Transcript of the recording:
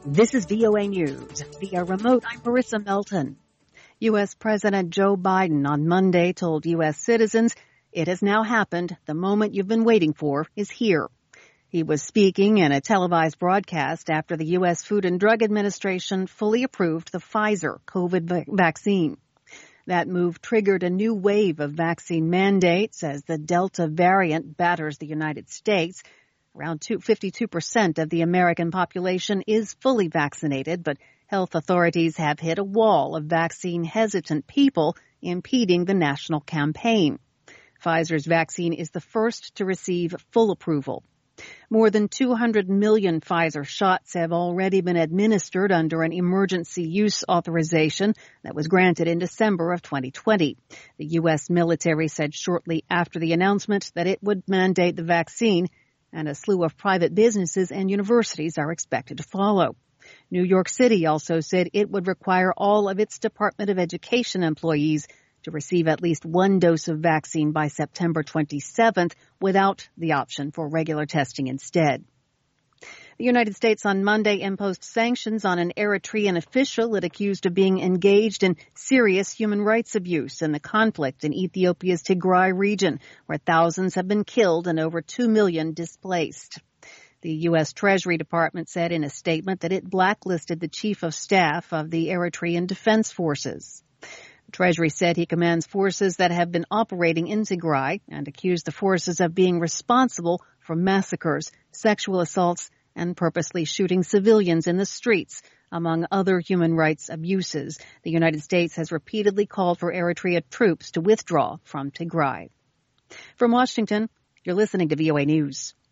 This is VOA News. Via remote, I'm Marissa Melton. U.S. President Joe Biden on Monday told U.S. citizens, "It has now happened. The moment you've been waiting for is here." He was speaking in a televised broadcast after the U.S. Food and Drug Administration fully approved the Pfizer COVID vaccine. That move triggered a new wave of vaccine mandates as the Delta variant batters the United States. Around 52% of the American population is fully vaccinated, but health authorities have hit a wall of vaccine-hesitant people, impeding the national campaign. Pfizer's vaccine is the first to receive full approval. More than 200 million Pfizer shots have already been administered under an emergency use authorization that was granted in December of 2020. The U.S. military said shortly after the announcement that it would mandate the vaccine, and a slew of private businesses and universities are expected to follow. New York City also said it would require all of its Department of Education employees to receive at least one dose of vaccine by September 27th without the option for regular testing instead. The United States on Monday imposed sanctions on an Eritrean official it accused of being engaged in serious human rights abuse in the conflict in Ethiopia's Tigray region, where thousands have been killed and over 2 million displaced. The U.S. Treasury Department said in a statement that it blacklisted the chief of staff of the Eritrean Defense Forces. The Treasury said he commands forces that have been operating in Tigray and accused the forces of being responsible for massacres, sexual assaults, and purposely shooting civilians in the streets, among other human rights abuses. The United States has repeatedly called for Eritrea troops to withdraw from Tigray. From Washington, you're listening to VOA News.